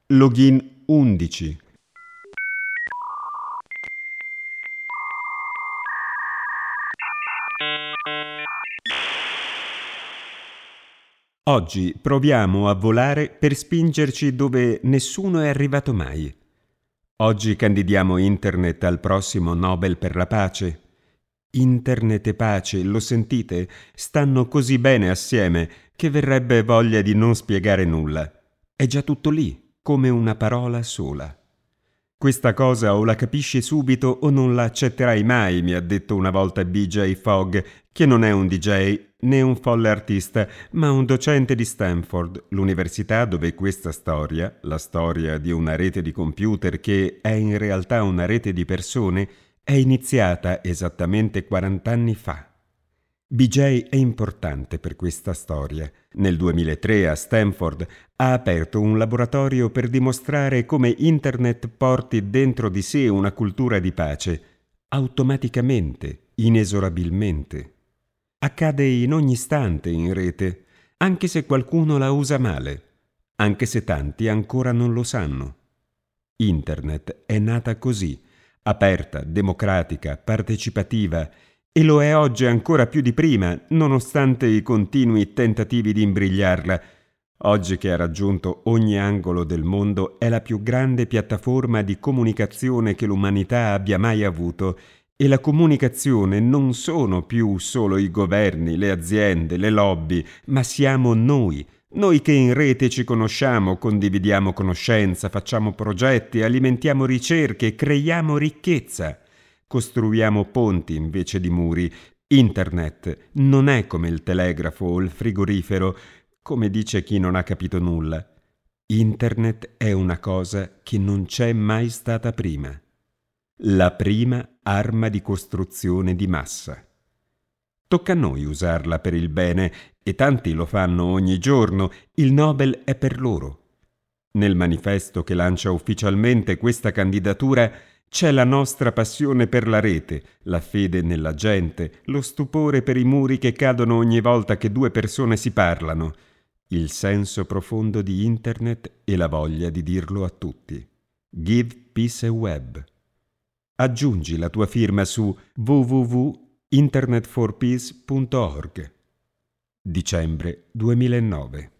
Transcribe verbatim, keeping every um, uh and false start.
Login undici. Oggi proviamo a volare per spingerci dove nessuno è arrivato mai. Oggi candidiamo Internet al prossimo Nobel per la pace. Internet e pace, lo sentite? Stanno così bene assieme che verrebbe voglia di non spiegare nulla. È già tutto lì, come una parola sola. Questa cosa o la capisci subito o non la accetterai mai, mi ha detto una volta B J Fogg, che non è un D J né un folle artista, ma un docente di Stanford, l'università dove questa storia, la storia di una rete di computer che è in realtà una rete di persone, è iniziata esattamente quaranta anni fa. B J è importante per questa storia. Nel duemilatré a Stanford ha aperto un laboratorio per dimostrare come Internet porti dentro di sé una cultura di pace, automaticamente, inesorabilmente. Accade in ogni istante in rete, anche se qualcuno la usa male, anche se tanti ancora non lo sanno. Internet è nata così, aperta, democratica, partecipativa, e lo è oggi ancora più di prima, nonostante i continui tentativi di imbrigliarla. Oggi che ha raggiunto ogni angolo del mondo è la più grande piattaforma di comunicazione che l'umanità abbia mai avuto, e la comunicazione non sono più solo i governi, le aziende, le lobby, ma siamo noi. Noi che in rete ci conosciamo, condividiamo conoscenza, facciamo progetti, alimentiamo ricerche, creiamo ricchezza. Costruiamo ponti invece di muri. Internet non è come il telegrafo o il frigorifero, come dice chi non ha capito nulla. Internet è una cosa che non c'è mai stata prima. La prima arma di costruzione di massa. Tocca a noi usarla per il bene, e tanti lo fanno ogni giorno. Il Nobel è per loro. Nel manifesto che lancia ufficialmente questa candidatura c'è la nostra passione per la rete, la fede nella gente, lo stupore per i muri che cadono ogni volta che due persone si parlano, il senso profondo di Internet e la voglia di dirlo a tutti. Give Peace a Web. Aggiungi la tua firma su w w w punto internet for peace punto org. Dicembre duemilanove.